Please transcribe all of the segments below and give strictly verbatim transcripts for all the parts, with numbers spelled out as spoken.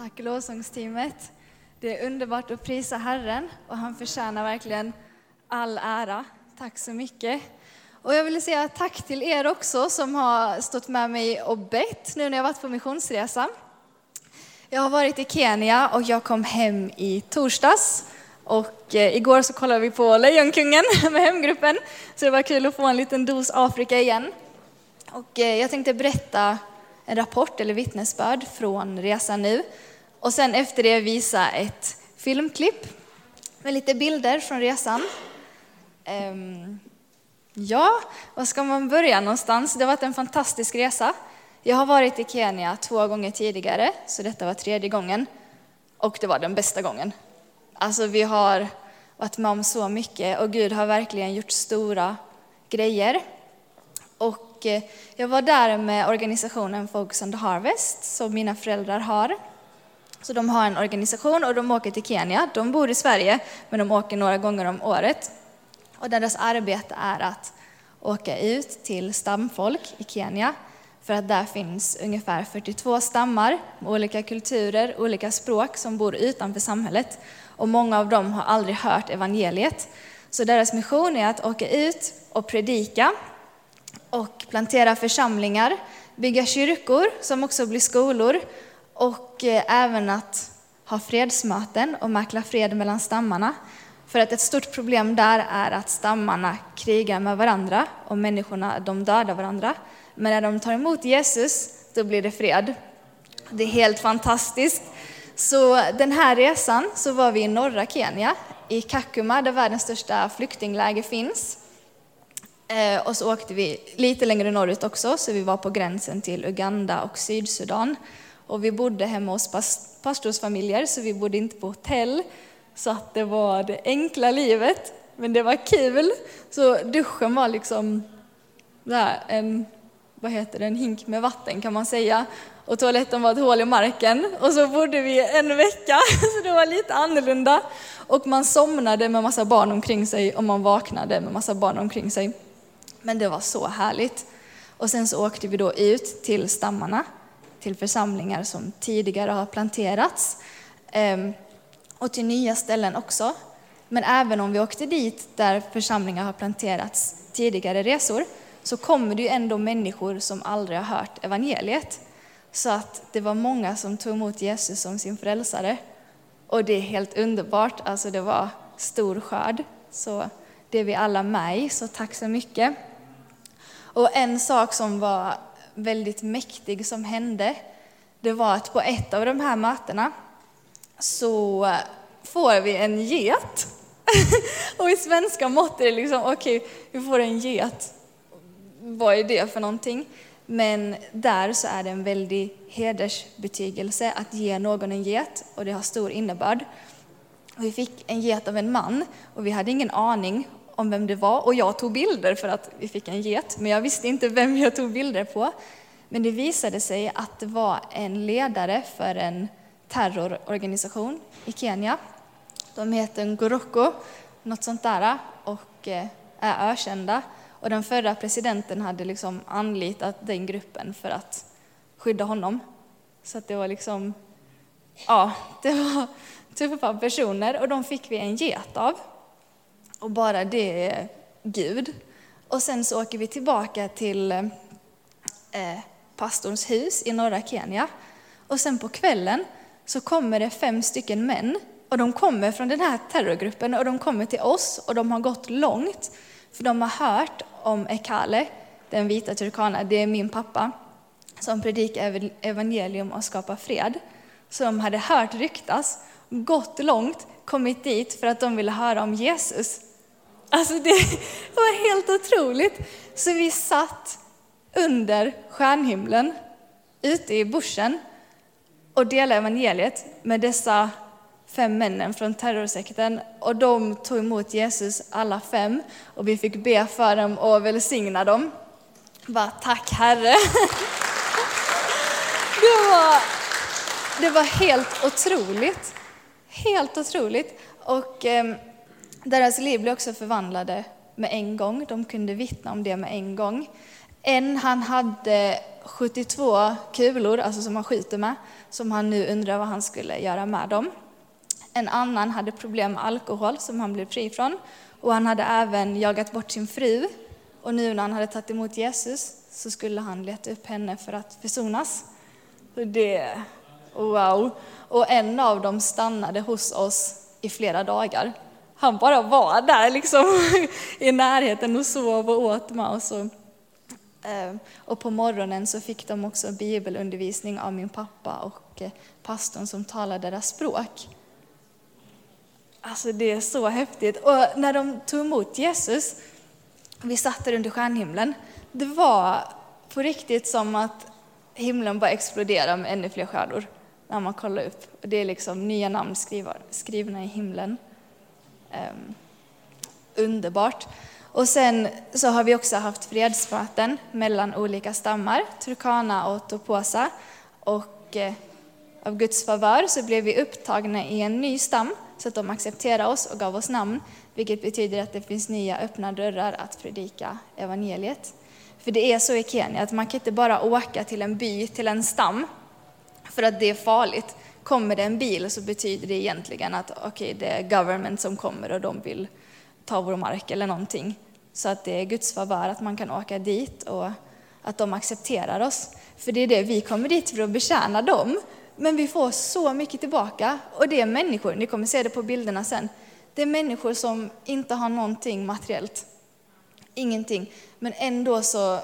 Tack lovsångsteamet. Det är underbart att prisa Herren och han förtjänar verkligen all ära. Tack så mycket. Och jag vill säga tack till er också som har stått med mig och bett nu när jag varit på missionsresa. Jag har varit i Kenya och jag kom hem i torsdags. Och eh, igår så kollade vi på Lejonkungen med hemgruppen. Så det var kul att få en liten dos Afrika igen. Och eh, jag tänkte berätta en rapport eller vittnesbörd från resan nu. Och sen efter det visa ett filmklipp med lite bilder från resan. Um, ja, var ska man börja någonstans? Det har varit en fantastisk resa. Jag har varit i Kenya två gånger tidigare, så detta var tredje gången. Och det var den bästa gången. Alltså vi har varit med om så mycket och Gud har verkligen gjort stora grejer. Och jag var där med organisationen Focus on the Harvest som mina föräldrar har. Så de har en organisation och de åker till Kenya. De bor i Sverige men de åker några gånger om året. Och deras arbete är att åka ut till stamfolk i Kenya. För att där finns ungefär fyrtiotvå stammar med olika kulturer, olika språk som bor utanför samhället. Och många av dem har aldrig hört evangeliet. Så deras mission är att åka ut och predika och plantera församlingar, bygga kyrkor som också blir skolor och även att ha fredsmöten och mäkla fred mellan stammarna. För att ett stort problem där är att stammarna krigar med varandra och människorna de dödar varandra. Men när de tar emot Jesus då blir det fred. Det är helt fantastiskt. Så den här resan så var vi i norra Kenya, i Kakuma där världens största flyktingläger finns. Eh, och så åkte vi lite längre norrut också, så vi var på gränsen till Uganda och Sydsudan. Och vi bodde hemma hos past- pastorsfamiljer, så vi bodde inte på hotell. Så att det var det enkla livet, men det var kul. Så duschen var liksom där, en, vad heter det, en hink med vatten kan man säga. Och toaletten var ett hål i marken. Och så bodde vi en vecka, så det var lite annorlunda. Och man somnade med massa barn omkring sig och man vaknade med massa barn omkring sig. Men det var så härligt. Och sen så åkte vi då ut till stammarna, till församlingar som tidigare har planterats. Och till nya ställen också. Men även om vi åkte dit där församlingar har planterats tidigare resor, så kommer det ju ändå människor som aldrig har hört evangeliet. Så att det var många som tog emot Jesus som sin frälsare. Och det är helt underbart. Alltså det var stor skörd. Så det är vi alla med i. Så tack så mycket. Och en sak som var väldigt mäktig som hände, det var att på ett av de här mötena så får vi en get. Och i svenska mått är det liksom, okej, okay, vi får en get. Vad är det för någonting? Men där så är det en väldig hedersbetygelse att ge någon en get. Och det har stor innebörd. Och vi fick en get av en man. Och vi hade ingen aning om vem det var. Och jag tog bilder för att vi fick en get. Men jag visste inte vem jag tog bilder på. Men det visade sig att det var en ledare för en terrororganisation i Kenya. De heter Ngoroko, något sånt där. Och är ökända. Och den förra presidenten hade liksom anlitat den gruppen för att skydda honom. Så att det var liksom, ja, det var tuffa personer. Och de fick vi en get av. Och bara det är Gud. Och sen så åker vi tillbaka till eh, pastorns hus i norra Kenya. Och sen på kvällen så kommer det fem stycken män. Och de kommer från den här terrorgruppen och de kommer till oss. Och de har gått långt. För de har hört om Ekale, den vita turkana, det är min pappa, som predikar evangelium och skapar fred. Så de hade hört ryktas, gått långt, kommit dit för att de ville höra om Jesus. Alltså det var helt otroligt. Så vi satt under stjärnhimlen, ute i bushen och delade evangeliet med dessa fem männen från terrorsekten, och de tog emot Jesus alla fem och vi fick be för dem och välsigna dem. Bara tack Herre. Det var, det var helt otroligt. Helt otroligt. Och eh, deras liv blev också förvandlade med en gång. De kunde vittna om det med en gång. En han hade sjuttiotvå kulor, alltså som han skjuter med, som han nu undrar vad han skulle göra med dem. En annan hade problem med alkohol som han blev fri från. Och han hade även jagat bort sin fru. Och nu när han hade tagit emot Jesus så skulle han leta upp henne för att försonas. Så det, wow. Och en av dem stannade hos oss i flera dagar. Han bara var där liksom i närheten och sov och åt med oss. Och, och på morgonen så fick de också bibelundervisning av min pappa och pastorn som talade deras språk. Alltså det är så häftigt. Och när de tog emot Jesus, vi satt där under stjärnhimlen, det var på riktigt som att himlen bara exploderade med ännu fler stjärnor när man kollar upp. Och det är liksom nya namn skriva, skrivna i himlen. Um, underbart. Och sen så har vi också haft fredsmöten mellan olika stammar, Turkana och Toposa. Och eh, av Guds favör så blev vi upptagna i en ny stam så att de accepterade oss och gav oss namn. Vilket betyder att det finns nya öppna dörrar att predika evangeliet. För det är så i Kenya att man kan inte bara åka till en by, till en stam, för att det är farligt. Kommer det en bil så betyder det egentligen att okay, det är government som kommer och de vill ta vår mark eller någonting. Så att det är Guds favör att man kan åka dit och att de accepterar oss. För det är det, vi kommer dit för att betjäna dem. Men vi får så mycket tillbaka. Och det är människor, ni kommer se det på bilderna sen. Det är människor som inte har någonting materiellt. Ingenting. Men ändå så,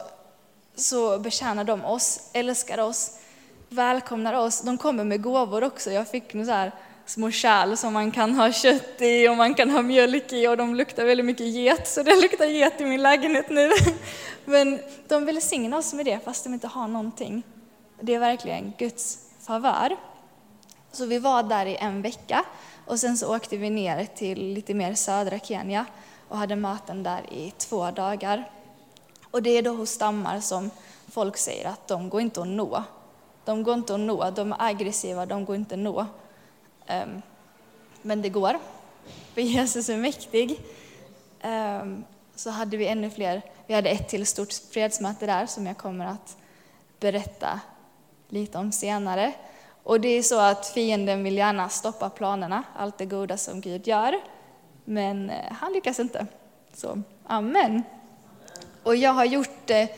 så betjänar de oss, älskar oss, välkomnar oss. De kommer med gåvor också. Jag fick så här små kärl som man kan ha kött i och man kan ha mjölk i. Och de luktar väldigt mycket get, så det luktar get i min lägenhet nu. Men de välsignar oss med det fast de inte har någonting. Det är verkligen Guds favör. Så vi var där i en vecka. Och sen så åkte vi ner till lite mer södra Kenya och hade möten där i två dagar. Och det är då hos stammar som folk säger att de går inte att nå. De går inte att nå, de är aggressiva, de går inte att nå. Um, men det går, för Jesus är mäktig. Um, så hade vi ännu fler, vi hade ett till stort fredsmöte där som jag kommer att berätta lite om senare. Och det är så att fienden vill gärna stoppa planerna, allt det goda som Gud gör. Men han lyckas inte. Så, amen. Och jag har gjort, eh,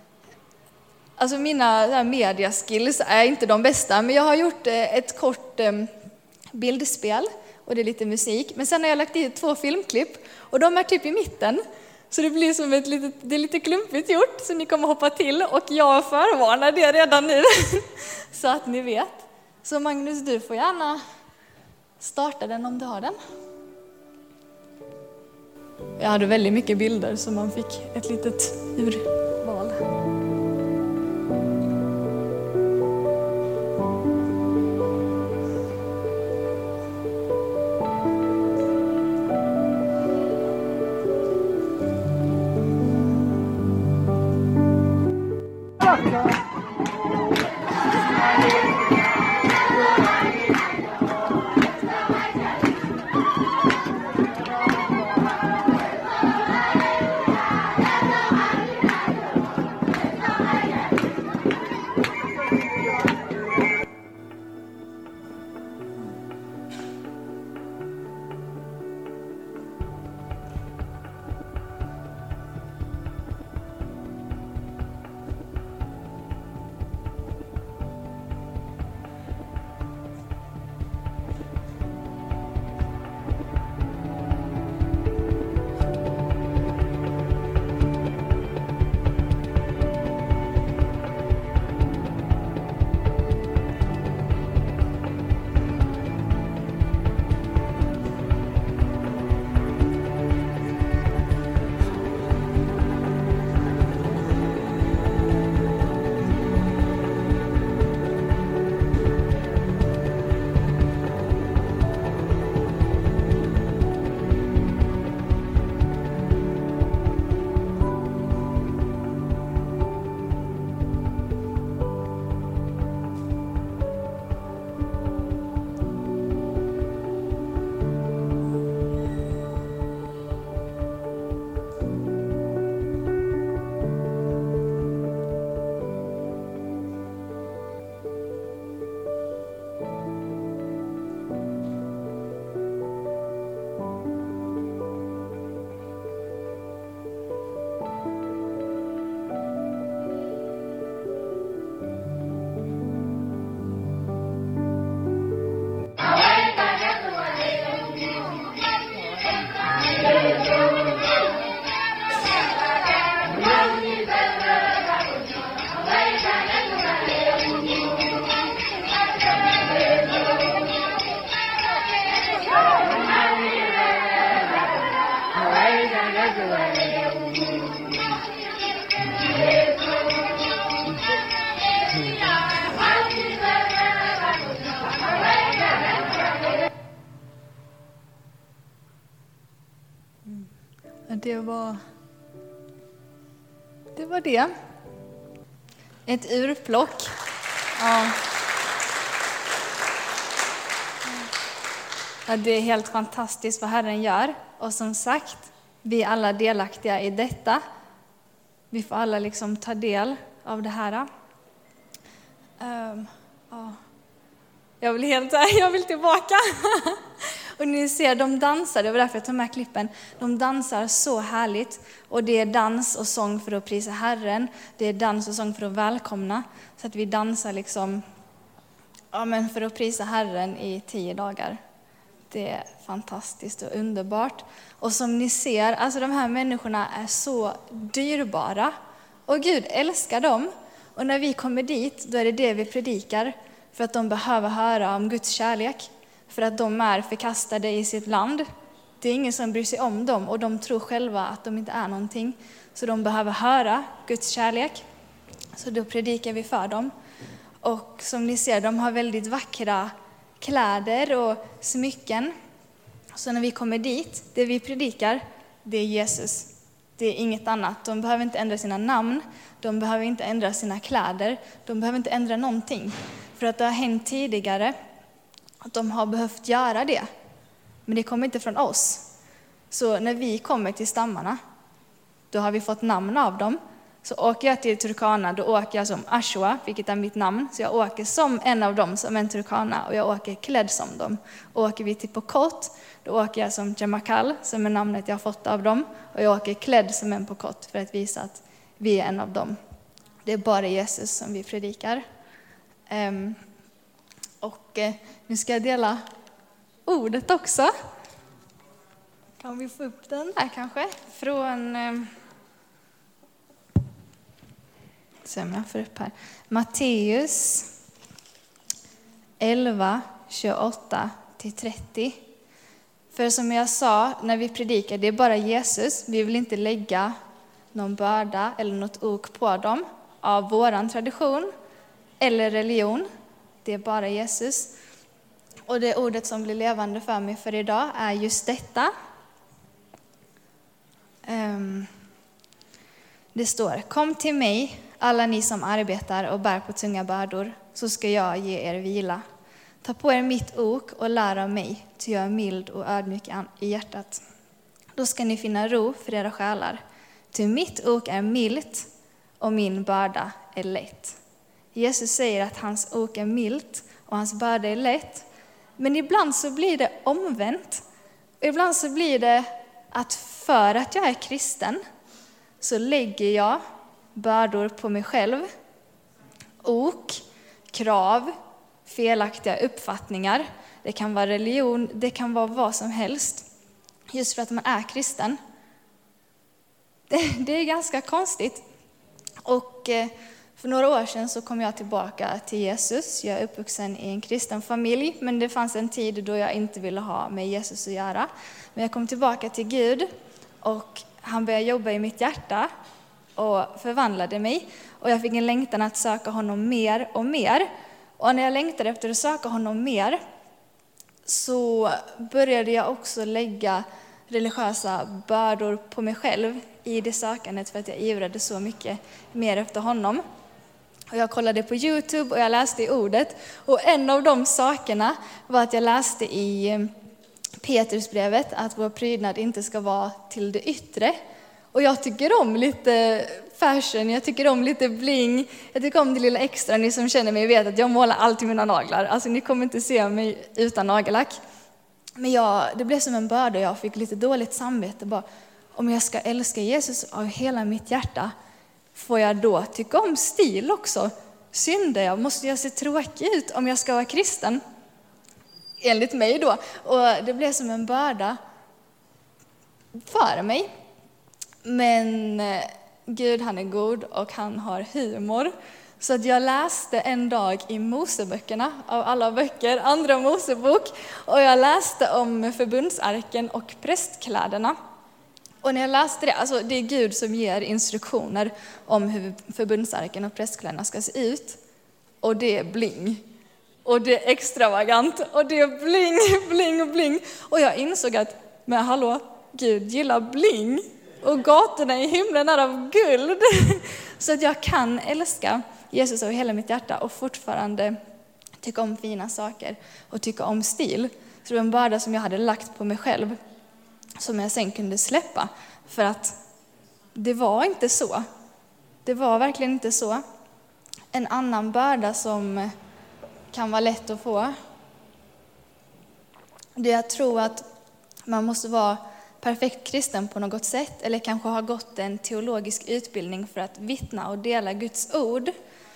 alltså mina mediaskills är inte de bästa, men jag har gjort eh, ett kort eh, bildspel och det är lite musik. Men sen har jag lagt i två filmklipp och de är typ i mitten. Så det blir som ett litet, det är lite klumpigt gjort så ni kommer hoppa till och jag förvarnar det redan nu så att ni vet. Så Magnus, du får gärna starta den om du har den. Jag hade väldigt mycket bilder så man fick ett litet urval. det var det. var det. Ett urplock. Ja. Ja, det är helt fantastiskt vad Herren gör. Och som sagt, vi är alla delaktiga i detta. Vi får alla liksom ta del av det här. Um, ja. Jag vill helt jag vill tillbaka. Och ni ser, de dansar, det var därför jag tog med klippen. De dansar så härligt. Och det är dans och sång för att prisa Herren. Det är dans och sång för att välkomna. Så att vi dansar liksom, ja, men för att prisa Herren i tio dagar. Det är fantastiskt och underbart. Och som ni ser, alltså de här människorna är så dyrbara. Och Gud älskar dem. Och när vi kommer dit, då är det det vi predikar. För att de behöver höra om Guds kärlek. För att de är förkastade i sitt land. Det är ingen som bryr sig om dem. Och de tror själva att de inte är någonting. Så de behöver höra Guds kärlek. Så då predikar vi för dem. Och som ni ser, de har väldigt vackra kläder och smycken. Så när vi kommer dit, det vi predikar, det är Jesus. Det är inget annat. De behöver inte ändra sina namn. De behöver inte ändra sina kläder. De behöver inte ändra någonting. För att det har hänt tidigare att de har behövt göra det. Men det kommer inte från oss. Så när vi kommer till stammarna, då har vi fått namn av dem. Så åker jag till Turkana, då åker jag som Ashwa, vilket är mitt namn. Så jag åker som en av dem, som en Turkana. Och jag åker klädd som dem. Åker vi till Pokot, då åker jag som Jamakal, som är namnet jag har fått av dem. Och jag åker klädd som en Pokot för att visa att vi är en av dem. Det är bara Jesus som vi predikar. Um, och uh, nu ska jag dela ordet också. Kan vi få upp den här kanske? Från... Um, Så jag får upp här. Matteus elva, tjugoåtta till trettio. För som jag sa, när vi predikar, det är bara Jesus. Vi vill inte lägga någon börda eller något ok på dem av våran tradition eller religion. Det är bara Jesus. Och det ordet som blir levande för mig för idag är just detta. Um, det står, kom till mig, alla ni som arbetar och bär på tunga bördor, så ska jag ge er vila. Ta på er mitt ok och lär av mig, ty jag är mild och ödmjuk i hjärtat. Då ska ni finna ro för era själar. Ty mitt ok är milt och min börda är lätt. Jesus säger att hans ok är milt och hans börda är lätt. Men ibland så blir det omvänt. Ibland så blir det att för att jag är kristen så lägger jag bördor på mig själv, ok, krav, felaktiga uppfattningar. Det kan vara religion, det kan vara vad som helst. Just för att man är kristen. Det, det är ganska konstigt. Och för några år sedan så kom jag tillbaka till Jesus. Jag är uppvuxen i en kristen familj, men det fanns en tid då jag inte ville ha med Jesus att göra. Men jag kom tillbaka till Gud och han började jobba i mitt hjärta och förvandlade mig. Och jag fick en längtan att söka honom mer och mer. Och när jag längtade efter att söka honom mer så började jag också lägga religiösa bördor på mig själv i det sökandet för att jag ivrade så mycket mer efter honom. Och jag kollade på YouTube och jag läste i ordet. Och en av de sakerna var att jag läste i Petrusbrevet att vår prydnad inte ska vara till det yttre. Och jag tycker om lite fashion, jag tycker om lite bling, jag tycker om det lilla extra. Ni som känner mig vet att jag målar alltid mina naglar. Alltså ni kommer inte se mig utan nagellack. Men jag, det blev som en börda och jag fick lite dåligt samvete. Bara, om jag ska älska Jesus av hela mitt hjärta, får jag då tycka om stil också? Syndar jag? Måste jag se tråkig ut om jag ska vara kristen? Enligt mig då. Och det blev som en börda för mig. Men Gud, han är god och han har humor. Så att jag läste en dag i Moseböckerna, av alla böcker, andra Mosebok. Och jag läste om förbundsarken och prästkläderna. Och när jag läste det, alltså det är Gud som ger instruktioner om hur förbundsarken och prästkläderna ska se ut. Och det är bling. Och det är extravagant. Och det är bling, bling, bling. Och jag insåg att, men hallå, Gud gillar bling. och gatorna i himlen är av guld. Så att jag kan älska Jesus av hela mitt hjärta och fortfarande tycka om fina saker och tycka om stil. Så det var en börda som jag hade lagt på mig själv som jag sen kunde släppa. För att det var inte så. Det var verkligen inte så. En annan börda som kan vara lätt att få, det är att tro att man måste vara perfekt kristen på något sätt eller kanske ha gått en teologisk utbildning för att vittna och dela Guds ord.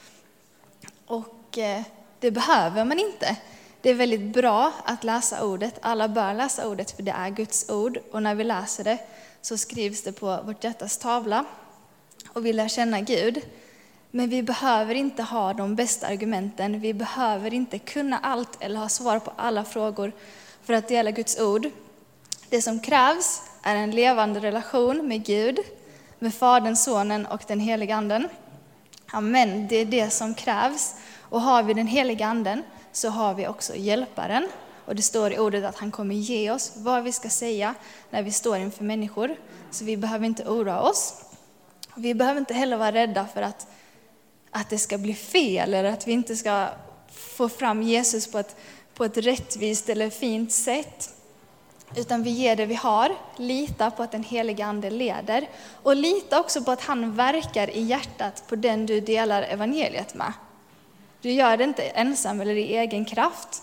Och eh, det behöver man inte. Det är väldigt bra att läsa ordet. Alla bör läsa ordet för det är Guds ord. Och när vi läser det så skrivs det på vårt hjärtas tavla. Och vi lär känna Gud. Men vi behöver inte ha de bästa argumenten. Vi behöver inte kunna allt eller ha svar på alla frågor för att dela Guds ord. Det som krävs är en levande relation med Gud, med Fadern, Sonen och den heliga Anden. Amen, det är det som krävs. Och har vi den heliga Anden så har vi också hjälparen. Och det står i ordet att han kommer ge oss vad vi ska säga när vi står inför människor. Så vi behöver inte oroa oss. Vi behöver inte heller vara rädda för att, att det ska bli fel eller att vi inte ska få fram Jesus på ett, på ett rättvist eller fint sätt. Utan vi ger det vi har, lita på att den heliga Ande leder och lita också på att han verkar i hjärtat på den du delar evangeliet med. Du gör det inte ensam eller i egen kraft.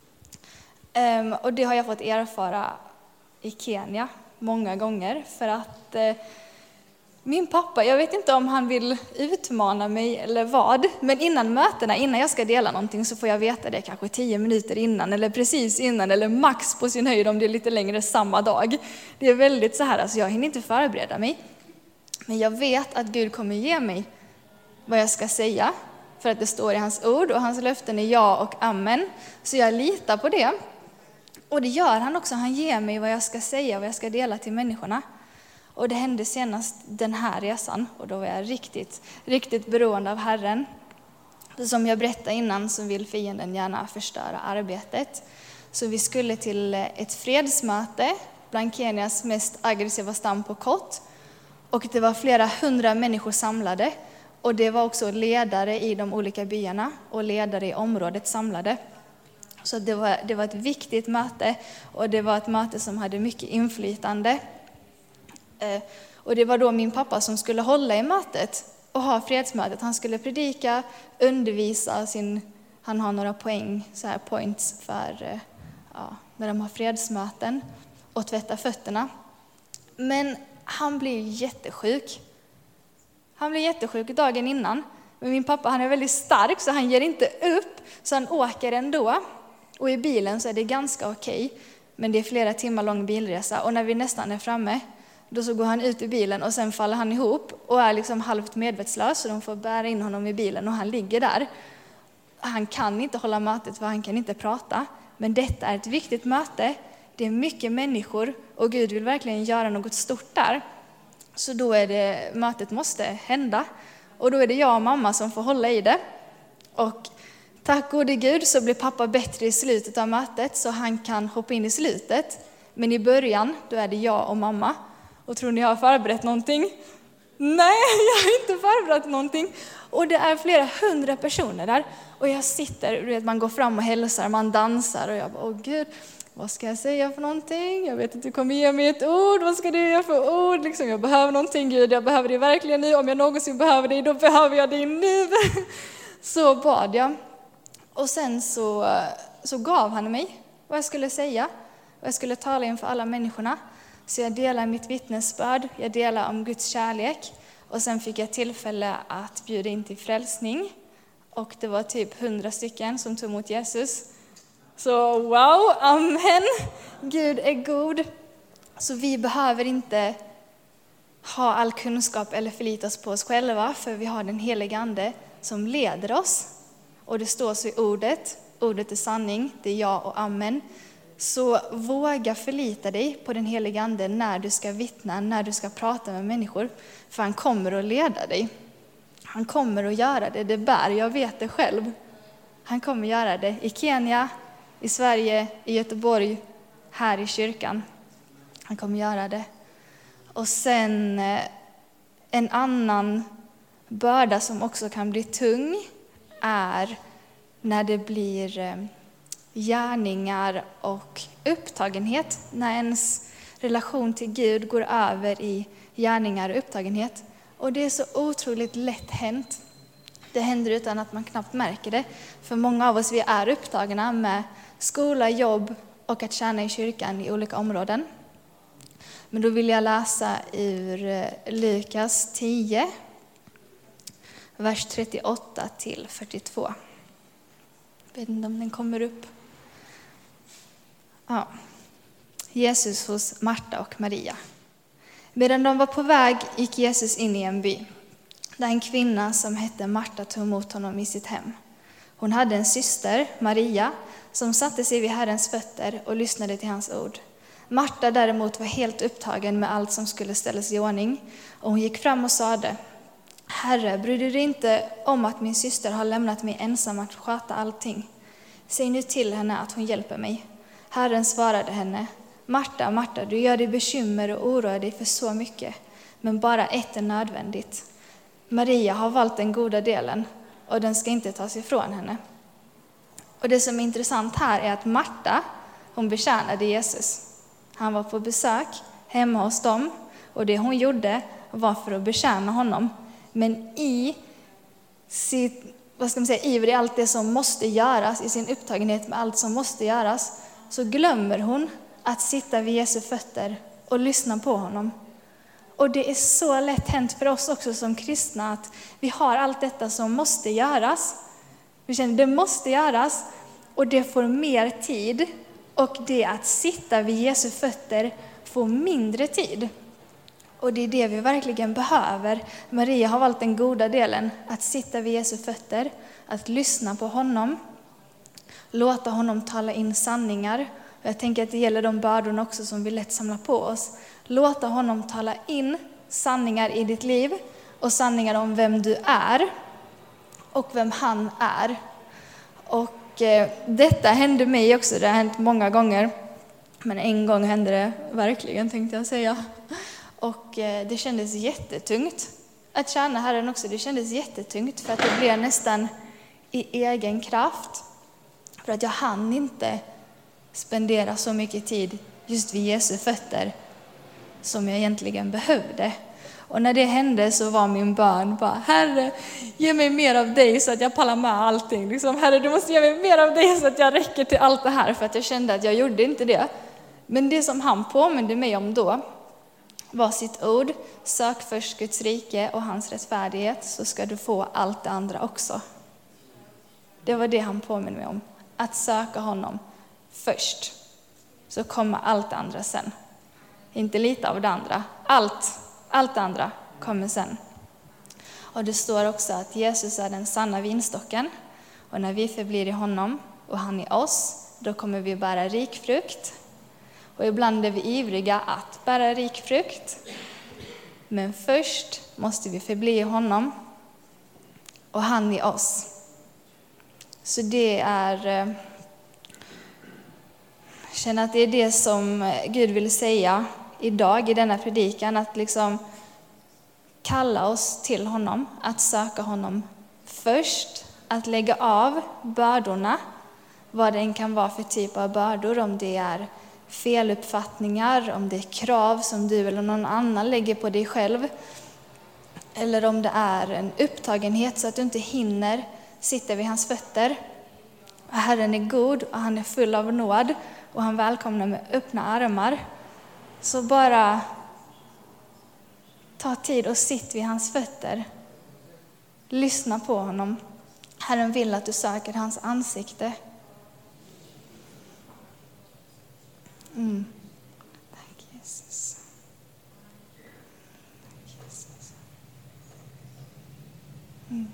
Um, och det har jag fått erfara i Kenya många gånger för att uh, min pappa, jag vet inte om han vill utmana mig eller vad, men innan mötena, innan jag ska dela någonting så får jag veta det kanske tio minuter innan eller precis innan eller max på sin höjd om det är lite längre samma dag. Det är väldigt så här, alltså jag hinner inte förbereda mig. Men jag vet att Gud kommer ge mig vad jag ska säga för att det står i hans ord och hans löften är ja och amen. Så jag litar på det. Och det gör han också, han ger mig vad jag ska säga, vad jag ska dela till människorna. Och det hände senast den här resan och då var jag riktigt, riktigt beroende av Herren. Som jag berättade innan så vill fienden gärna förstöra arbetet. Så vi skulle till ett fredsmöte bland Kenias mest aggressiva stam på Kott. Och det var flera hundra människor samlade. Och det var också ledare i de olika byarna och ledare i området samlade. Så det var, det var ett viktigt möte och det var ett möte som hade mycket inflytande. Och det var då min pappa som skulle hålla i mötet och ha fredsmötet. Han skulle predika, undervisa sin, han har några poäng, så här points för ja, när de har fredsmöten och tvätta fötterna. Men han blir jättesjuk. Han blir jättesjuk dagen innan. Men min pappa han är väldigt stark så han ger inte upp. Så han åker ändå. Och i bilen så är det ganska okej. Men det är flera timmar lång bilresa. Och när vi nästan är framme. Då så går han ut i bilen och sen faller han ihop. Och är liksom halvt medvetslös. Så de får bära in honom i bilen och han ligger där. Han kan inte hålla mötet för han kan inte prata. Men detta är ett viktigt möte. Det är mycket människor. Och Gud vill verkligen göra något stort där. Så då är det, mötet måste hända. Och då är det jag och mamma som får hålla i det. Och tack gode Gud så blir pappa bättre i slutet av mötet. Så han kan hoppa in i slutet. Men i början då är det jag och mamma. Och tror ni jag har förberett någonting? Nej, jag har inte förberett någonting. Och det är flera hundra personer där. Och jag sitter, du vet, man går fram och hälsar, man dansar. Och jag bara, åh Gud, vad ska jag säga för någonting? Jag vet att du kommer ge mig ett ord. Vad ska du ge för ord? Liksom, jag behöver någonting, Gud. Jag behöver det verkligen nu. Om jag någonsin behöver det, då behöver jag det nu. Så bad jag. Och sen så, så gav han mig vad jag skulle säga. Och jag skulle tala inför alla människorna. Så jag delar mitt vittnesbörd. Jag delar om Guds kärlek. Och sen fick jag tillfälle att bjuda in till frälsning. Och det var typ hundra stycken som tog emot Jesus. Så wow, amen. Gud är god. Så vi behöver inte ha all kunskap eller förlita oss på oss själva. För vi har den heliga Ande som leder oss. Och det står så i ordet. Ordet är sanning, det är ja och amen. Så våga förlita dig på den heliga Ande när du ska vittna, när du ska prata med människor. För han kommer att leda dig. Han kommer att göra det, det bär, jag vet det själv. Han kommer att göra det i Kenya, i Sverige, i Göteborg, här i kyrkan. Han kommer att göra det. Och sen eh, en annan börda som också kan bli tung är när det blir eh, gärningar och upptagenhet. När ens relation till Gud går över i gärningar och upptagenhet. Och det är så otroligt lätt hänt. Det händer utan att man knappt märker det. För många av oss, vi är upptagna med skola, jobb och att tjäna i kyrkan i olika områden. Men då vill jag läsa ur Lukas tio, vers trettioåtta till fyrtiotvå. Jag vet inte om den kommer upp. Ja. Jesus hos Marta och Maria. Medan de var på väg gick Jesus in i en by, där en kvinna som hette Marta tog emot honom i sitt hem. Hon hade en syster, Maria, som satte sig vid Herrens fötter och lyssnade till hans ord. Marta däremot var helt upptagen med allt som skulle ställas i ordning, och hon gick fram och sade: Herre, bryr du dig inte om att min syster har lämnat mig ensam att sköta allting? Säg nu till henne att hon hjälper mig. Herren svarade henne: Marta, Marta, du gör dig bekymmer och oroar dig för så mycket, men bara ett är nödvändigt. Maria har valt den goda delen, och den ska inte tas ifrån henne. Och det som är intressant här är att Marta, hon betjänade Jesus. Han var på besök hemma hos dem, och det hon gjorde var för att betjäna honom. Men i sitt, vad ska man säga, iver i allt det som måste göras, i sin upptagenhet med allt som måste göras, så glömmer hon att sitta vid Jesu fötter och lyssna på honom. Och det är så lätt hänt för oss också som kristna att vi har allt detta som måste göras. Vi känner det måste göras, och det får mer tid. Och det att sitta vid Jesu fötter får mindre tid. Och det är det vi verkligen behöver. Maria har valt den goda delen, att sitta vid Jesu fötter, att lyssna på honom, låta honom tala in sanningar. Jag tänker att det gäller de bördorna också som vi lätt samlar på oss. Låta honom tala in sanningar i ditt liv, och sanningar om vem du är och vem han är. Och eh, detta hände mig också, det har hänt många gånger. Men en gång hände det verkligen, tänkte jag säga. Och eh, det kändes jättetungt att tjäna Herren också. Det kändes jättetungt för att det blev nästan i egen kraft. För att jag hann inte spendera så mycket tid just vid Jesu fötter som jag egentligen behövde. Och när det hände så var min bön bara: Herre, ge mig mer av dig så att jag pallar med allting. Liksom, Herre, du måste ge mig mer av dig så att jag räcker till allt det här. För att jag kände att jag gjorde inte det. Men det som han påminde mig om då var sitt ord: sök först Guds rike och hans rättfärdighet, så ska du få allt det andra också. Det var det han påminde mig om. Att söka honom först, så kommer allt det andra sen. Inte lite av det andra. Allt, allt det andra kommer sen. Och det står också att Jesus är den sanna vinstocken. Och när vi förblir i honom och han i oss, då kommer vi bära rik frukt. Och ibland är vi ivriga att bära rik frukt. Men först måste vi förbli i honom och han i oss. Så det är... Jag känner att det är det som Gud vill säga idag i denna predikan. Att liksom kalla oss till honom, att söka honom först. Att lägga av bördorna, vad det än kan vara för typ av bördor. Om det är feluppfattningar, om det är krav som du eller någon annan lägger på dig själv. Eller om det är en upptagenhet så att du inte hinner sitta vid hans fötter. Herren är god och han är full av nåd. Och han välkomnar med öppna armar. Så bara ta tid och sitt vid hans fötter. Lyssna på honom. Herren vill att du söker hans ansikte. Mm. Tack Jesus. Tack Jesus. Mm.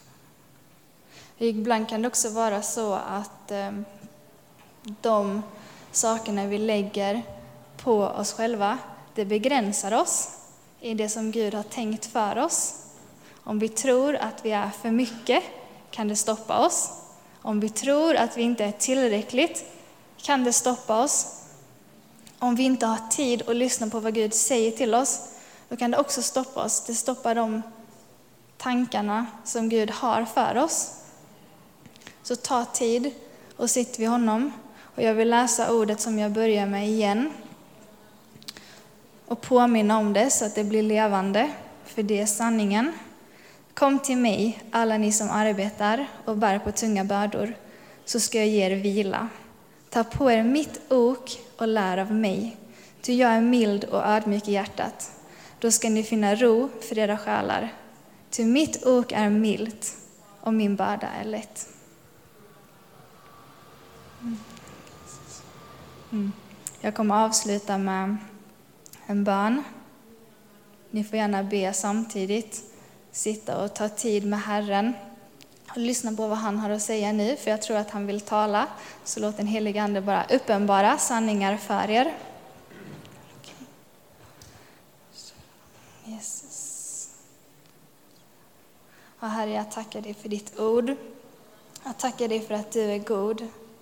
Ibland kan det också vara så att eh, de sakerna vi lägger på oss själva, det begränsar oss i det som Gud har tänkt för oss. Om vi tror att vi är för mycket kan det stoppa oss. Om vi tror att vi inte är tillräckligt kan det stoppa oss. om vi inte har tid att lyssna på vad Gud säger till oss, då kan det också stoppa oss. Det stoppar de tankarna som Gud har för oss. Så ta tid och sitt vid honom. Och jag vill läsa ordet som jag börjar med igen. Och påminna om det så att det blir levande. För det är sanningen. Kom till mig, alla ni som arbetar och bär på tunga bördor, så ska jag ge er vila. Ta på er mitt ok och lär av mig. Ty jag är mild och ödmjuk i hjärtat. Då ska ni finna ro för era själar. Ty mitt ok är milt och min börda är lätt. Mm. Mm. Jag kommer avsluta med en bön. Ni får gärna be samtidigt. Sitta och ta tid med Herren. Och lyssna på vad han har att säga nu. För jag tror att han vill tala. Så låt den helige ande bara uppenbara sanningar för er. Jesus. Och Herre, jag tackar dig för ditt ord. Jag tackar dig för att du är god.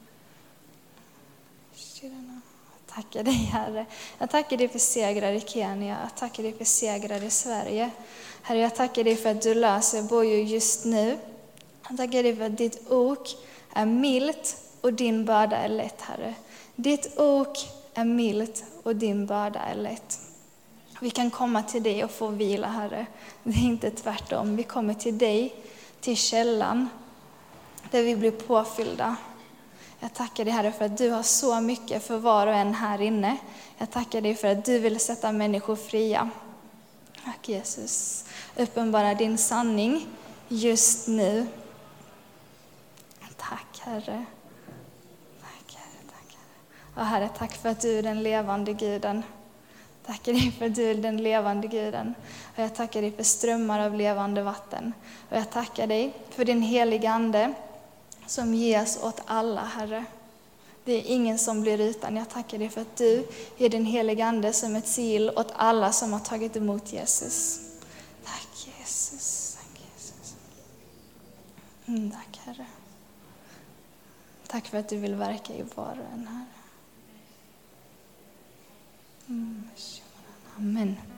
Jag tackar dig, Herre. Jag tackar dig för segrar i Kenya. Jag tackar dig för segrar i Sverige. Herre, jag tackar dig för att du löser Bojo just nu. Jag tackar dig för att ditt ok är milt och din börda är lätt, Herre. Ditt ok är milt och din börda är lätt. Vi kan komma till dig och få vila, Herre. Det är inte tvärtom. Vi kommer till dig, till källan, där vi blir påfyllda. Jag tackar dig, Herre, för att du har så mycket för var och en här inne. Jag tackar dig för att du vill sätta människor fria. Tack, Jesus. Uppenbara din sanning just nu. Tack, Herre. Tack, Herre, tack, Herre. Och Herre, tack för att du är den levande Guden. Tackar dig för att du är den levande Guden. Och jag tackar dig för strömmar av levande vatten. Och jag tackar dig för din heliga ande som ges åt alla, Herre. Det är ingen som blir utan. Jag tackar dig för att du är din heliga ande som ett sigill åt alla som har tagit emot Jesus. Tack, Jesus. Tack, Jesus. Mm, tack, Herre. Tack för att du vill verka i var och en, Herre. Mm. Amen.